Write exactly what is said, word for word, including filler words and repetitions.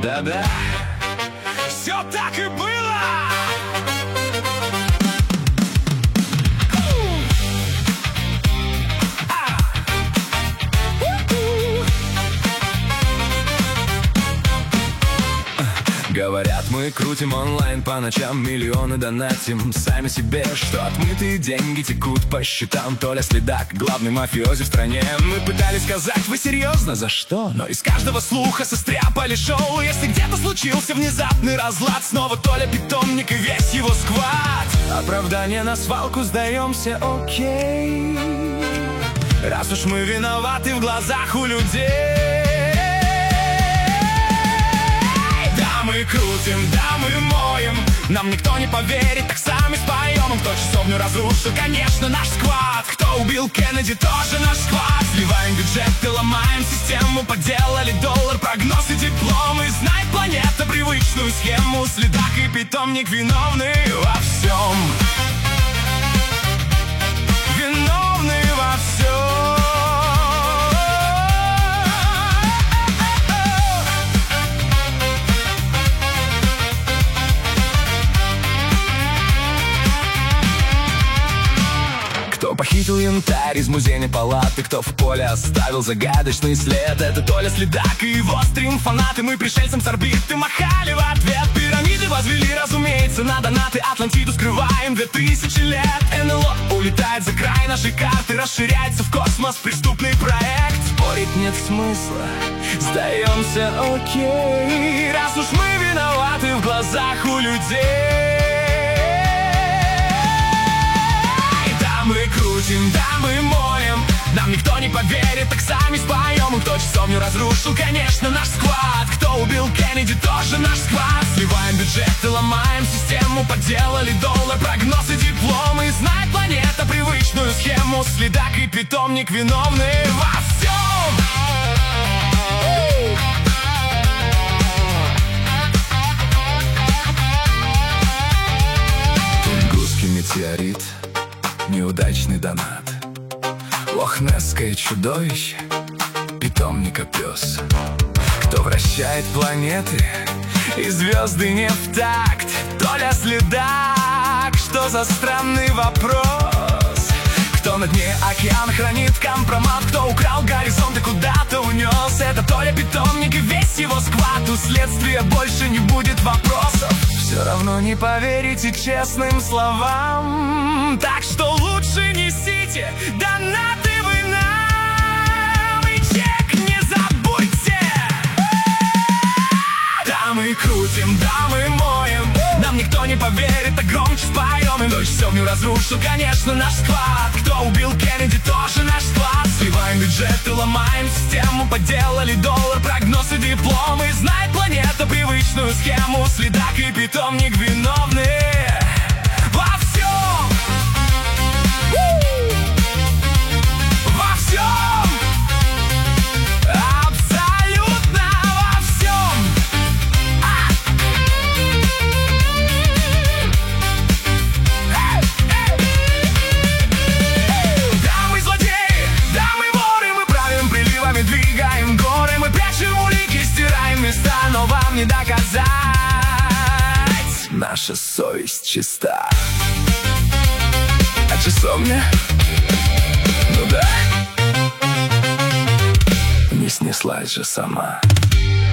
Да-да, все так и было. Говорят, мы крутим онлайн по ночам, миллионы донатим сами себе, что отмытые деньги текут по счетам. Толя Следак, главный мафиози в стране. Мы пытались сказать, вы серьезно, за что? Но из каждого слуха состряпали шоу. Если где-то случился внезапный разлад, снова Толя питомник и весь его сквад. Оправдание на свалку, сдаемся, окей, раз уж мы виноваты в глазах у людей. Мы крутим, да мы моем, нам никто не поверит, так сами споем. Кто часовню разрушил, конечно, наш сквад. Кто убил Кеннеди, тоже наш сквад. Сливаем бюджеты, ломаем систему, подделали доллар, прогноз и диплом. И знает планета привычную схему. Следак и питомник виновны во всем. Виновны во всем. Кто похитил янтарь из музейной палаты, кто в поле оставил загадочный след. Это Толя Следак и его стрим-фанаты. Мы пришельцам с орбиты махали в ответ. Пирамиды возвели, разумеется, на донаты. Атлантиду скрываем две тысячи лет. эн эл о улетает за край нашей карты, расширяется в космос преступный проект. Спорить нет смысла, сдаемся, окей, раз уж мы виноваты в глазах у людей. Мы крутим, да мы моем, нам никто не поверит, так сами споем. И кто часовню разрушил, конечно, наш сквад. Кто убил Кеннеди, тоже наш сквад. Сливаем бюджеты, ломаем систему, подделали доллар, прогноз и диплом. И знает планета привычную схему. Следак и питомник виновны во всем. Тунгусский метеорит, неудачный донат, лохнесское чудовище, питомника пес. Кто вращает планеты и звезды не в такт? Толя Следак, что за странный вопрос? Кто на дне океана хранит компромат? Кто украл горизонт и куда-то унес? Это Толя питомник и весь его сквад. У следствия больше не будет вопросов. Все равно не поверите честным словам, так что лучше несите донаты вы нам. И чек не забудьте. Да мы крутим, да мы моем, нам никто не поверит, так громче споем. И дочь все не разрушил, конечно, наш сквад. Кто убил Кеннеди, тоже наш сквад. Сливаем бюджеты, ломаем систему, подделали доллар, прогноз и диплом. И знает планета привычную схему. Следак и питомник виновны во всем. Во всем. Абсолютно во всем. А! Да мы злодеи, да мы воры, мы правим приливами, двигаем горы. Мы прячем улики, стираем места, но вам не доказать. Наша совесть чиста. А часовня? Ну да, не снеслась же сама.